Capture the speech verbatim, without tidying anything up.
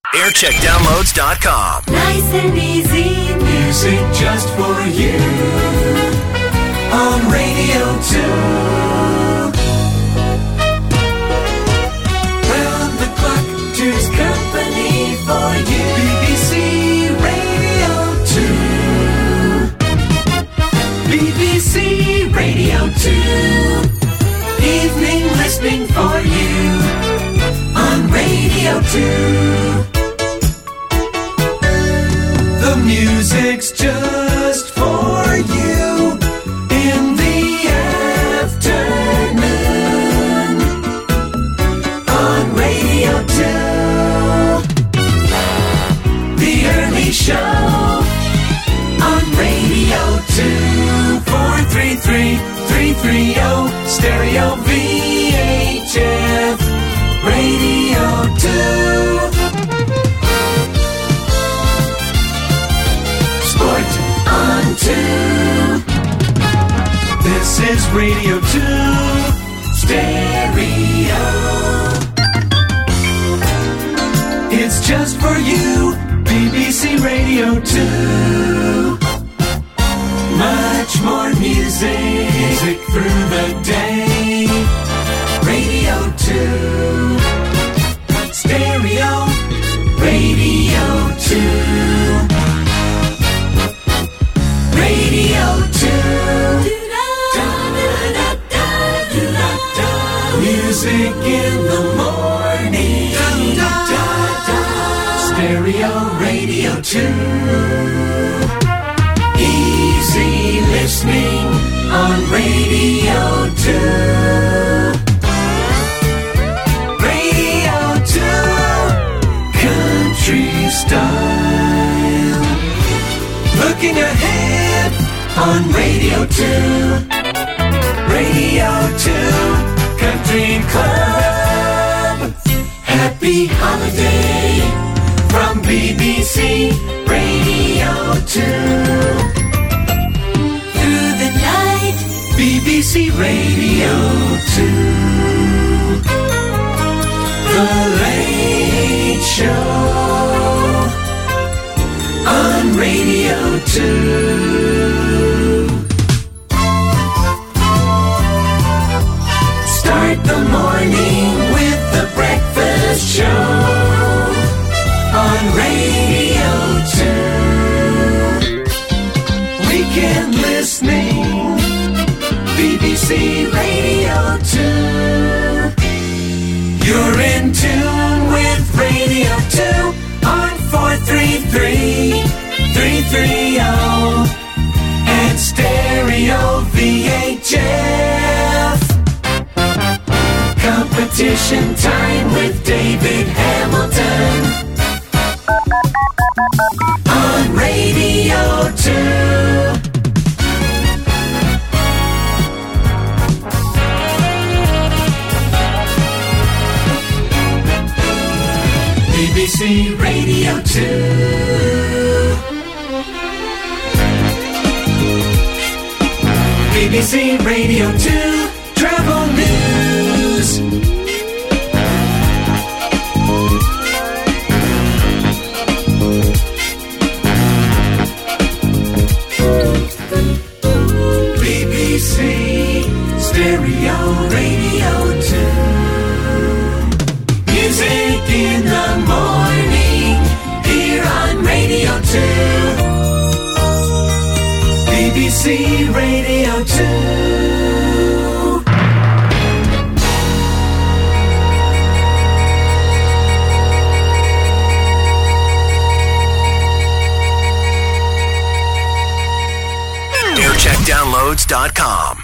aircheck downloads dot com. Nice and easy music just for you on Radio two. Round the clock, two's company for you. B B C Radio two. B B C Radio two. Evening listening for you on Radio two. The music's just for you in the afternoon on Radio two. The early show on Radio two. four three three, three three zero Stereo V H F Radio two. On two. This is Radio two Stereo. It's just for you, B B C Radio two. Much more music, music through the day. Radio two Stereo. Radio two. Radio two. Music in the morning. Stereo Radio two. Easy listening on Radio two. Radio two. Country style. Looking ahead on Radio two. Radio two Country Club. Happy holiday from B B C Radio two. Through the night, B B C Radio two. The Late Show on Radio two. Start the morning with the breakfast show on Radio two. Weekend listening, B B C Radio two. You're in tune with Radio two on four three three, three three zero and Stereo V H F. Competition time with David Hamilton on Radio two. B B C Radio two. B B C Radio two Travel News. B B C Stereo Radio two. Music in the morning here on Radio two. B B C Radio two. aircheck downloads dot com.